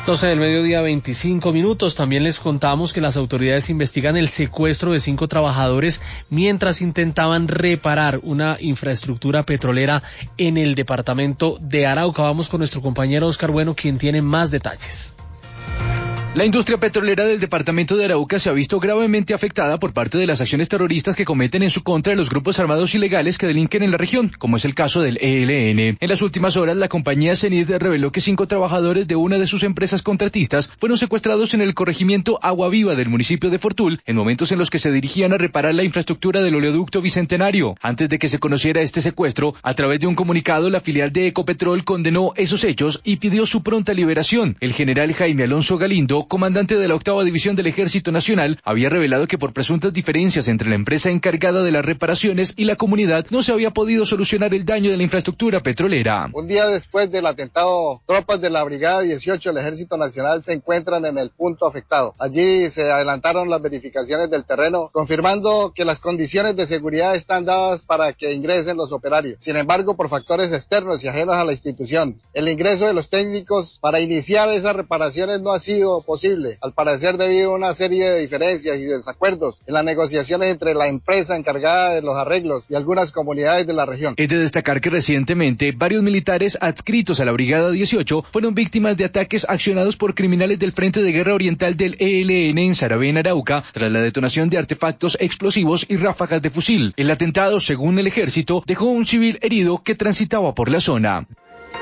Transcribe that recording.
12 del mediodía, 25 minutos. También les contamos que las autoridades investigan el secuestro de 5 trabajadores mientras intentaban reparar una infraestructura petrolera en el departamento de Arauca. Vamos con nuestro compañero Oscar Bueno, quien tiene más detalles. La industria petrolera del departamento de Arauca se ha visto gravemente afectada por parte de las acciones terroristas que cometen en su contra los grupos armados ilegales que delinquen en la región, como es el caso del ELN. En las últimas horas, la compañía Cenit reveló que 5 trabajadores de una de sus empresas contratistas fueron secuestrados en el corregimiento Agua Viva del municipio de Fortul, en momentos en los que se dirigían a reparar la infraestructura del oleoducto Bicentenario. Antes de que se conociera este secuestro, a través de un comunicado, la filial de Ecopetrol condenó esos hechos y pidió su pronta liberación. El general Jaime Alonso Galindo, comandante de la 8ª División del Ejército Nacional, había revelado que por presuntas diferencias entre la empresa encargada de las reparaciones y la comunidad no se había podido solucionar el daño de la infraestructura petrolera. Un día después del atentado, tropas de la Brigada 18 del Ejército Nacional se encuentran en el punto afectado. Allí se adelantaron las verificaciones del terreno, confirmando que las condiciones de seguridad están dadas para que ingresen los operarios. Sin embargo, por factores externos y ajenos a la institución, el ingreso de los técnicos para iniciar esas reparaciones no ha sido posible, al parecer debido a una serie de diferencias y desacuerdos en las negociaciones entre la empresa encargada de los arreglos y algunas comunidades de la región. Es de destacar que recientemente varios militares adscritos a la Brigada 18 fueron víctimas de ataques accionados por criminales del Frente de Guerra Oriental del ELN en Saravena, en Arauca, tras la detonación de artefactos explosivos y ráfagas de fusil. El atentado, según el ejército, dejó a un civil herido que transitaba por la zona.